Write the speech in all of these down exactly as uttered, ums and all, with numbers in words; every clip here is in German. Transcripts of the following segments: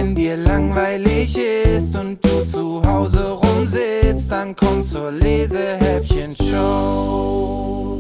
Wenn dir langweilig ist und du zu Hause rumsitzt, dann komm zur Lesehäppchen-Show.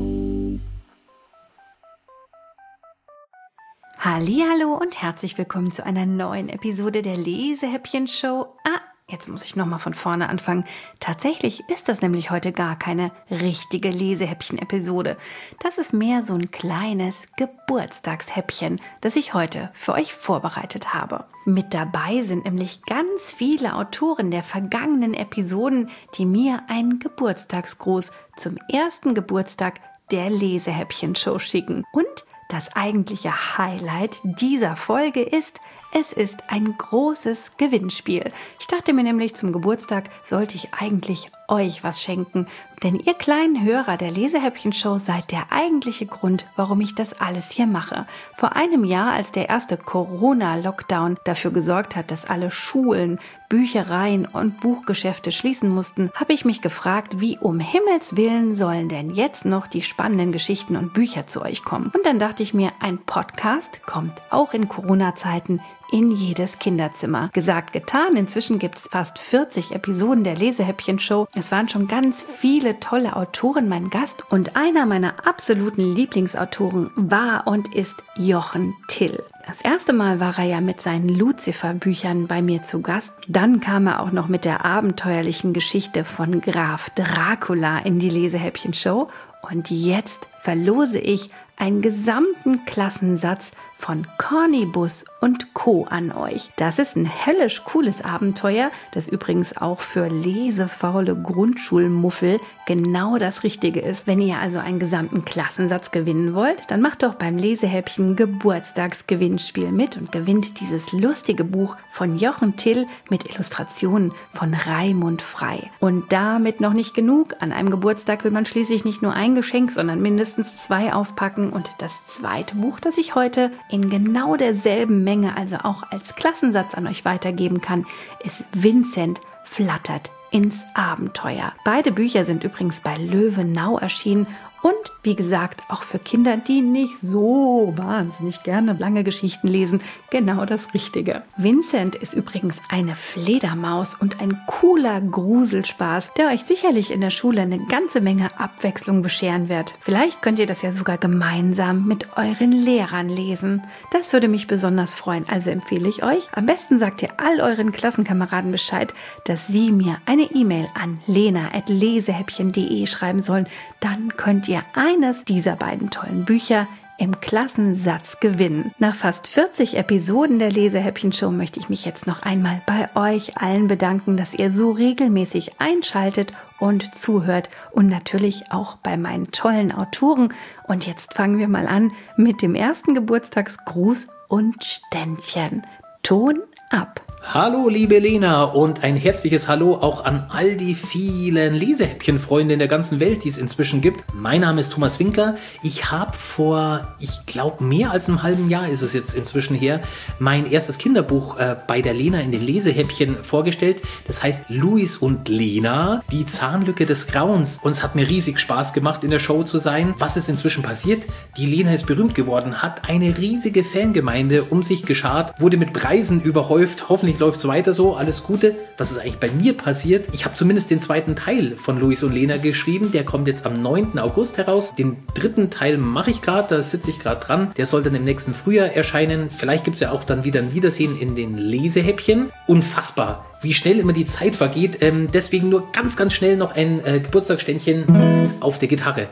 Hallihallo und herzlich willkommen zu einer neuen Episode der Lesehäppchen-Show. Ah, jetzt muss ich nochmal von vorne anfangen. Tatsächlich ist das nämlich heute gar keine richtige Lesehäppchen-Episode. Das ist mehr so ein kleines Geburtstagshäppchen, das ich heute für euch vorbereitet habe. Mit dabei sind nämlich ganz viele Autoren der vergangenen Episoden, die mir einen Geburtstagsgruß zum ersten Geburtstag der Lesehäppchen-Show schicken. Und das eigentliche Highlight dieser Folge ist, es ist ein großes Gewinnspiel. Ich dachte mir nämlich, zum Geburtstag sollte ich eigentlich euch was schenken. Denn ihr kleinen Hörer der Lesehäppchen-Show seid der eigentliche Grund, warum ich das alles hier mache. Vor einem Jahr, als der erste Corona-Lockdown dafür gesorgt hat, dass alle Schulen, Büchereien und Buchgeschäfte schließen mussten, habe ich mich gefragt, wie um Himmels Willen sollen denn jetzt noch die spannenden Geschichten und Bücher zu euch kommen? Und dann dachte ich mir, ein Podcast kommt auch in Corona-Zeiten in jedes Kinderzimmer. Gesagt, getan. Inzwischen gibt es fast vierzig Episoden der Lesehäppchen-Show. Es waren schon ganz viele tolle Autoren mein Gast und einer meiner absoluten Lieblingsautoren war und ist Jochen Till. Das erste Mal war er ja mit seinen Luzifer-Büchern bei mir zu Gast. Dann kam er auch noch mit der abenteuerlichen Geschichte von Graf Dracula in die Lesehäppchen-Show. Und jetzt verlose ich einen gesamten Klassensatz von Cornibus und Co. an euch. Das ist ein höllisch cooles Abenteuer, das übrigens auch für lesefaule Grundschulmuffel genau das Richtige ist. Wenn ihr also einen gesamten Klassensatz gewinnen wollt, dann macht doch beim Lesehäppchen Geburtstagsgewinnspiel mit und gewinnt dieses lustige Buch von Jochen Till mit Illustrationen von Raimund Frei. Und damit noch nicht genug. An einem Geburtstag will man schließlich nicht nur ein Geschenk, sondern mindestens zwei aufpacken. Und das zweite Buch, das ich heute in genau derselben Menge, also auch als Klassensatz an euch weitergeben kann, ist Vincent flattert ins Abenteuer. Beide Bücher sind übrigens bei Löwenau erschienen und wie gesagt auch für Kinder, die nicht so wahnsinnig gerne lange Geschichten lesen, genau das Richtige. Vincent ist übrigens eine Fledermaus und ein cooler Gruselspaß, der euch sicherlich in der Schule eine ganze Menge Abwechslung bescheren wird. Vielleicht könnt ihr das ja sogar gemeinsam mit euren Lehrern lesen. Das würde mich besonders freuen, also empfehle ich euch. Am besten sagt ihr all euren Klassenkameraden Bescheid, dass sie mir eine E-Mail an lena at lesehäppchen punkt de schreiben sollen. Dann könnt ihr eines dieser beiden tollen Bücher im Klassensatz gewinnen. Nach fast vierzig Episoden der Lesehäppchen-Show möchte ich mich jetzt noch einmal bei euch allen bedanken, dass ihr so regelmäßig einschaltet und zuhört und natürlich auch bei meinen tollen Autoren. Und jetzt fangen wir mal an mit dem ersten Geburtstagsgruß und Ständchen. Ton ab! Hallo liebe Lena und ein herzliches Hallo auch an all die vielen Lesehäppchen-Freunde in der ganzen Welt, die es inzwischen gibt. Mein Name ist Thomas Winkler. Ich habe vor, ich glaube mehr als einem halben Jahr ist es jetzt inzwischen her, mein erstes Kinderbuch äh, bei der Lena in den Lesehäppchen vorgestellt. Das heißt Luis und Lena, die Zahnlücke des Grauens. Und es hat mir riesig Spaß gemacht, in der Show zu sein. Was ist inzwischen passiert? Die Lena ist berühmt geworden, hat eine riesige Fangemeinde um sich geschart, wurde mit Preisen überhäuft. Hoffentlich läuft es weiter so, alles Gute. Was ist eigentlich bei mir passiert? Ich habe zumindest den zweiten Teil von Luis und Lena geschrieben. Der kommt jetzt am neunten August heraus. Den dritten Teil mache ich gerade, da sitze ich gerade dran. Der soll dann im nächsten Frühjahr erscheinen. Vielleicht gibt es ja auch dann wieder ein Wiedersehen in den Lesehäppchen. Unfassbar, wie schnell immer die Zeit vergeht. Ähm, deswegen nur ganz, ganz schnell noch ein äh, Geburtstagsständchen auf der Gitarre.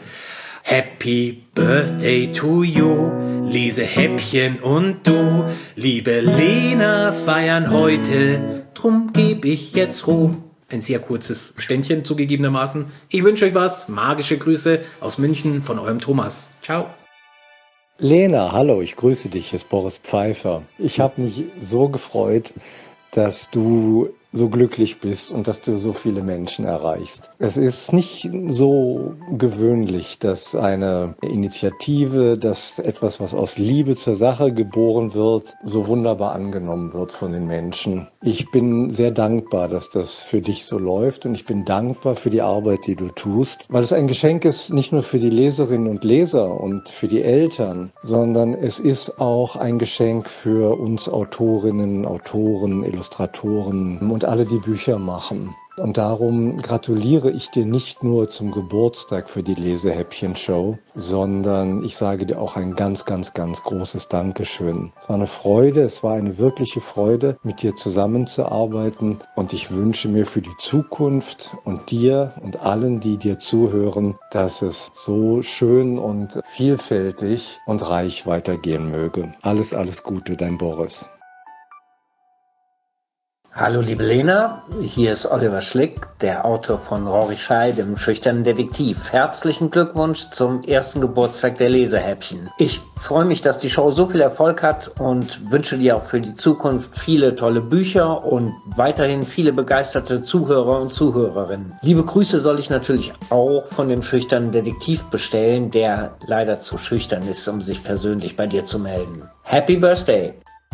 Happy Birthday to you, Lesehäppchen und du, liebe Lena, feiern heute, drum geb ich jetzt Ruhe. Ein sehr kurzes Ständchen zugegebenermaßen. Ich wünsche euch was, magische Grüße aus München von eurem Thomas. Ciao. Lena, hallo, ich grüße dich, hier ist Boris Pfeiffer. Ich habe mich so gefreut, dass du so glücklich bist und dass du so viele Menschen erreichst. Es ist nicht so gewöhnlich, dass eine Initiative, dass etwas, was aus Liebe zur Sache geboren wird, so wunderbar angenommen wird von den Menschen. Ich bin sehr dankbar, dass das für dich so läuft, und ich bin dankbar für die Arbeit, die du tust, weil es ein Geschenk ist, nicht nur für die Leserinnen und Leser und für die Eltern, sondern es ist auch ein Geschenk für uns Autorinnen, Autoren, Illustratoren und alle, die Bücher machen. Und darum gratuliere ich dir nicht nur zum Geburtstag für die Lesehäppchen-Show, sondern ich sage dir auch ein ganz, ganz, ganz großes Dankeschön. Es war eine Freude, es war eine wirkliche Freude, mit dir zusammenzuarbeiten, und ich wünsche mir für die Zukunft und dir und allen, die dir zuhören, dass es so schön und vielfältig und reich weitergehen möge. Alles, alles Gute, dein Boris. Hallo liebe Lena, hier ist Oliver Schlick, der Autor von Rory Schei, dem schüchternen Detektiv. Herzlichen Glückwunsch zum ersten Geburtstag der Lesehäppchen. Ich freue mich, dass die Show so viel Erfolg hat und wünsche dir auch für die Zukunft viele tolle Bücher und weiterhin viele begeisterte Zuhörer und Zuhörerinnen. Liebe Grüße soll ich natürlich auch von dem schüchternen Detektiv bestellen, der leider zu schüchtern ist, um sich persönlich bei dir zu melden. Happy Birthday!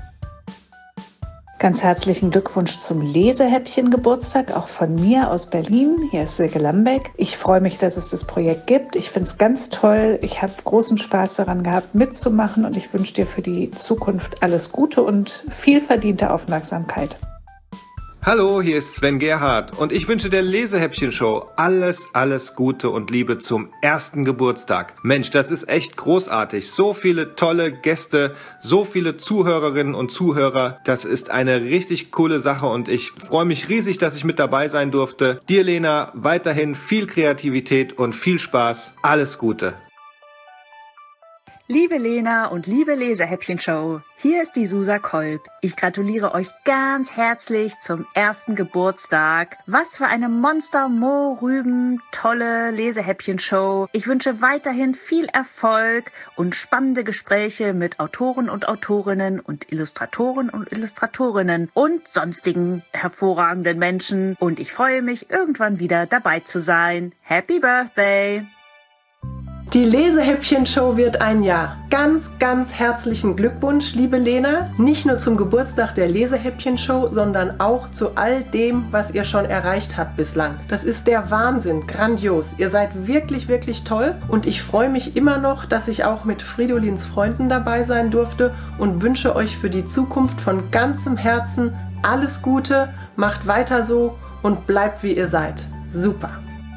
Ganz herzlichen Glückwunsch zum Lesehäppchen-Geburtstag, auch von mir aus Berlin. Hier ist Silke Lambeck. Ich freue mich, dass es das Projekt gibt. Ich finde es ganz toll. Ich habe großen Spaß daran gehabt, mitzumachen, und ich wünsche dir für die Zukunft alles Gute und viel verdiente Aufmerksamkeit. Hallo, hier ist Sven Gerhardt und ich wünsche der Lesehäppchen-Show alles, alles Gute und Liebe zum ersten Geburtstag. Mensch, das ist echt großartig. So viele tolle Gäste, so viele Zuhörerinnen und Zuhörer. Das ist eine richtig coole Sache und ich freue mich riesig, dass ich mit dabei sein durfte. Dir, Lena, weiterhin viel Kreativität und viel Spaß. Alles Gute. Liebe Lena und liebe Lesehäppchen-Show, hier ist die Susa Kolb. Ich gratuliere euch ganz herzlich zum ersten Geburtstag. Was für eine Monster-Mo-Rüben tolle Lesehäppchen-Show. Ich wünsche weiterhin viel Erfolg und spannende Gespräche mit Autoren und Autorinnen und Illustratoren und Illustratorinnen und sonstigen hervorragenden Menschen. Und ich freue mich, irgendwann wieder dabei zu sein. Happy Birthday! Die Lesehäppchen-Show wird ein Jahr. Ganz, ganz herzlichen Glückwunsch, liebe Lena. Nicht nur zum Geburtstag der Lesehäppchen-Show, sondern auch zu all dem, was ihr schon erreicht habt bislang. Das ist der Wahnsinn, grandios. Ihr seid wirklich, wirklich toll. Und ich freue mich immer noch, dass ich auch mit Fridolins Freunden dabei sein durfte und wünsche euch für die Zukunft von ganzem Herzen alles Gute. Macht weiter so und bleibt, wie ihr seid. Super.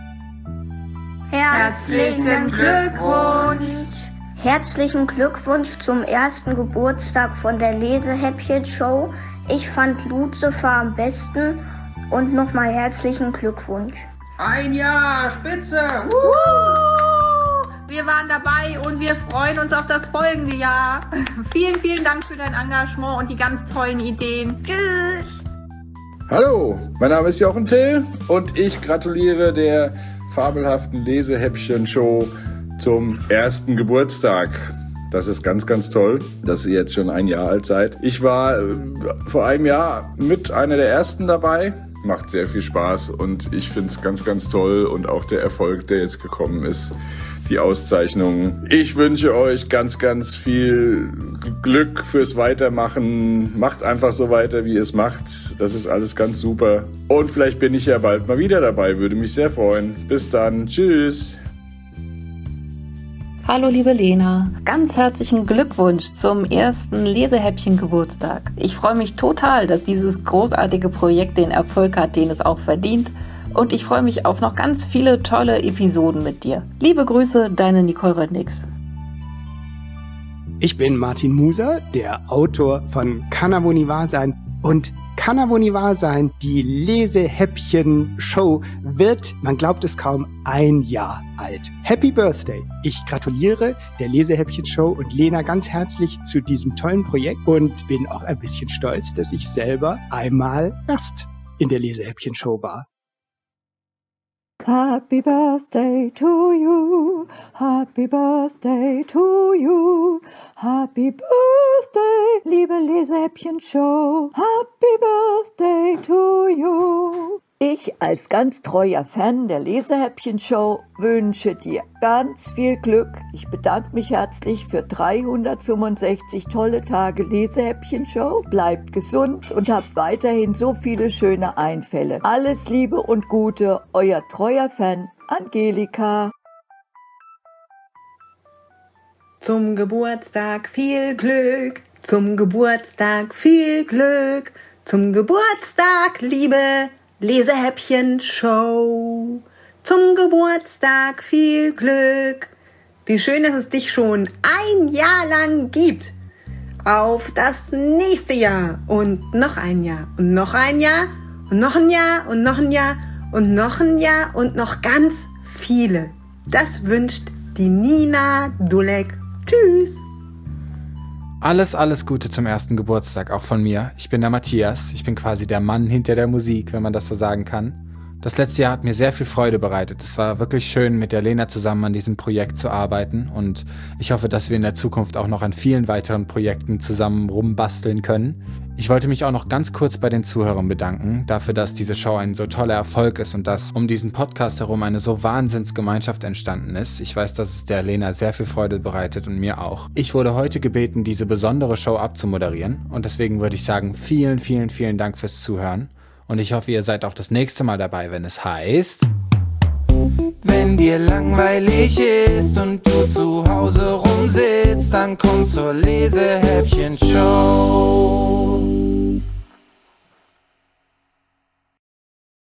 Herzlichen Glückwunsch! Herzlichen Glückwunsch zum ersten Geburtstag von der Lesehäppchen-Show. Ich fand Lucifer am besten und nochmal herzlichen Glückwunsch. Ein Jahr, Spitze! Woo! Wir waren dabei und wir freuen uns auf das folgende Jahr. Vielen, vielen Dank für dein Engagement und die ganz tollen Ideen. Tschüss! Hallo, mein Name ist Jochen Till und ich gratuliere der fabelhaften Lesehäppchen-Show zum ersten Geburtstag. Das ist ganz, ganz toll, dass ihr jetzt schon ein Jahr alt seid. Ich war äh, vor einem Jahr mit einer der ersten dabei. Macht sehr viel Spaß und ich finde es ganz, ganz toll und auch der Erfolg, der jetzt gekommen ist, die Auszeichnung. Ich wünsche euch ganz, ganz viel Glück fürs Weitermachen. Macht einfach so weiter, wie ihr es macht. Das ist alles ganz super. Und vielleicht bin ich ja bald mal wieder dabei. Würde mich sehr freuen. Bis dann. Tschüss. Hallo liebe Lena, ganz herzlichen Glückwunsch zum ersten Lesehäppchen-Geburtstag. Ich freue mich total, dass dieses großartige Projekt den Erfolg hat, den es auch verdient. Und ich freue mich auf noch ganz viele tolle Episoden mit dir. Liebe Grüße, deine Nicole Rödnix. Ich bin Martin Muser, der Autor von Kann aber nie wahr sein. Und Kann aber nie wahr sein, die Lesehäppchen-Show wird, man glaubt es kaum, ein Jahr alt. Happy Birthday! Ich gratuliere der Lesehäppchen-Show und Lena ganz herzlich zu diesem tollen Projekt und bin auch ein bisschen stolz, dass ich selber einmal Gast in der Lesehäppchen-Show war. Happy Birthday to you. you, happy birthday to you, happy birthday, liebe Lesehäppchen-Show, happy birthday to you. Ich als ganz treuer Fan der Lesehäppchen-Show wünsche dir ganz viel Glück. Ich bedanke mich herzlich für dreihundertfünfundsechzig tolle Tage Lesehäppchen-Show. Bleibt gesund und habt weiterhin so viele schöne Einfälle. Alles Liebe und Gute, euer treuer Fan Angelika. Zum Geburtstag viel Glück, zum Geburtstag viel Glück, zum Geburtstag, liebe Lesehäppchen-Show. Zum Geburtstag viel Glück. Wie schön, dass es dich schon ein Jahr lang gibt. Auf das nächste Jahr und noch ein Jahr und noch ein Jahr und noch ein Jahr und noch ein Jahr und noch ein Jahr und noch ganz viele. Das wünscht die Nina Dulek. Tschüss. Alles, alles Gute zum ersten Geburtstag, auch von mir. Ich bin der Matthias, ich bin quasi der Mann hinter der Musik, wenn man das so sagen kann. Das letzte Jahr hat mir sehr viel Freude bereitet. Es war wirklich schön, mit der Lena zusammen an diesem Projekt zu arbeiten und ich hoffe, dass wir in der Zukunft auch noch an vielen weiteren Projekten zusammen rumbasteln können. Ich wollte mich auch noch ganz kurz bei den Zuhörern bedanken, dafür, dass diese Show ein so toller Erfolg ist und dass um diesen Podcast herum eine so Wahnsinnsgemeinschaft entstanden ist. Ich weiß, dass es der Lena sehr viel Freude bereitet und mir auch. Ich wurde heute gebeten, diese besondere Show abzumoderieren und deswegen würde ich sagen, vielen, vielen, vielen Dank fürs Zuhören und ich hoffe, ihr seid auch das nächste Mal dabei, wenn es heißt... Wenn dir langweilig ist und du zu Hause rumsitzt, dann komm zur Lesehäppchen-Show.